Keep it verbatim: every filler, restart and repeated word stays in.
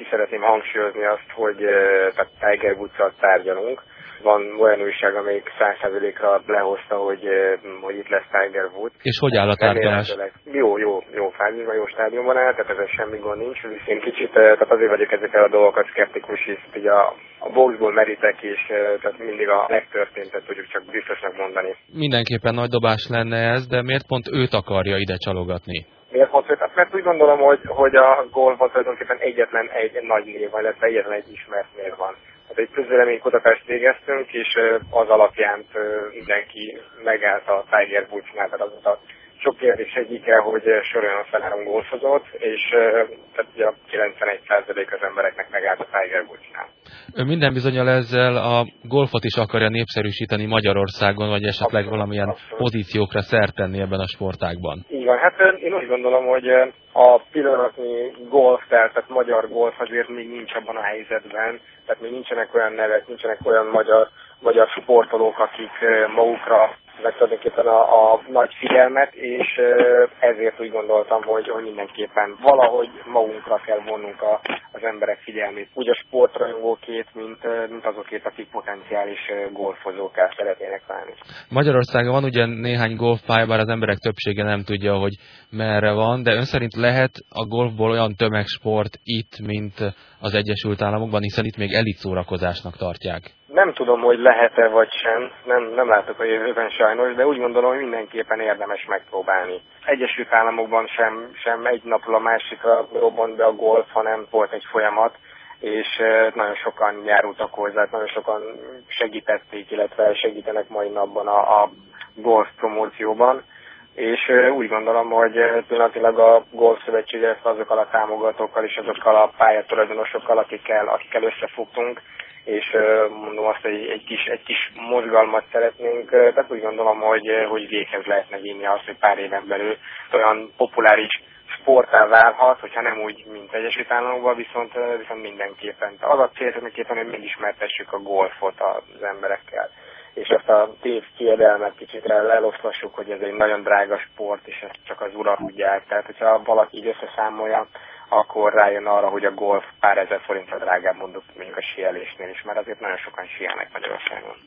szeretném hangsúlyozni azt, hogy tehát Tiger Woods-szal tárgyalunk. Van olyan újság, amelyik száz százalékra lehozta, hogy, hogy itt lesz Tiger Woods. És hogy áll a tárgyalás? Jó, jó, jó fázisban, jó stádiumban áll, tehát ezzel semmi gond nincs. Én kicsit, tehát azért vagyok ezekkel a dolgokat szkeptikus, hisz ugye a, a boxból merítek, és tehát mindig a legtörténtet tudjuk csak biztosnak mondani. Mindenképpen nagy dobás lenne ez, de miért pont őt akarja ide csalogatni? Miért pont őt? Mert úgy gondolom, hogy, hogy a golfban tulajdonképpen egyetlen egy nagy név van, illetve egyetlen egy ismert név van. Hát egy közvéleménykutatást végeztünk, és az alapján mindenki megállt a Tiger Woodsnál, tehát az a sok kérdés egyike, hogy soroljon fel három golfozót, és tehát ugye a kilencvenegy százalék az embereknek megállt a Tiger Woodsnál. Ő minden bizonnyal ezzel a golfot is akarja népszerűsíteni Magyarországon, vagy esetleg abszolút, valamilyen abszolút. pozíciókra szert tenni ebben a sportágban. Így van, hát én úgy gondolom, hogy a pillanatnyi golf, tehát magyar golf azért még nincs abban a helyzetben, tehát még nincsenek olyan nevek, nincsenek olyan magyar, magyar sportolók, akik magukra meg tulajdonképpen a, a nagy figyelmet, és ezért úgy gondoltam, hogy, hogy mindenképpen valahogy magunkra kell vonnunk a, az emberek figyelmét. Úgy a sportrajongókét, mint, mint azokét, akik potenciális golfozókká szeretnének válni. Magyarországon van ugye néhány golfpálya, bár az emberek többsége nem tudja, hogy merre van, de ön szerint lehet a golfból olyan tömegsport itt, mint az Egyesült Államokban, hiszen itt még elit szórakozásnak tartják? Nem tudom, hogy lehet-e vagy sem, nem, nem látok a jövőben sajnos, de úgy gondolom, hogy mindenképpen érdemes megpróbálni. Egyesült Államokban sem, sem egy napról a másikra robbant be a golf, hanem volt egy folyamat, és nagyon sokan járultak hozzá, nagyon sokan segítették, illetve segítenek mai napban a, a golf promócióban. És úgy gondolom, hogy pillanatilag a Golf Szövetség azokkal a támogatókkal és azokkal a pályatulajdonosokkal, akikkel, akikkel összefogtunk, és mondom azt, hogy egy kis, egy kis mozgalmat szeretnénk, tehát úgy gondolom, hogy, hogy véghez lehetne vinni azt, hogy pár éven belül olyan populáris sporttá válhat, hogyha nem úgy, mint Egyesült Államokban, viszont, viszont mindenképpen. Az a cél, hogy megismertessük a golfot az emberekkel, és azt a tévkiedelmet kicsit eloszlassuk, hogy ez egy nagyon drága sport, és ezt csak az urak tudják. Tehát, hogyha valaki így összeszámolja, akkor rájön arra, hogy a golf pár ezer forintra drágább, mondjuk mondjuk a síelésnél is, mert azért nagyon sokan síelnek Magyarországon.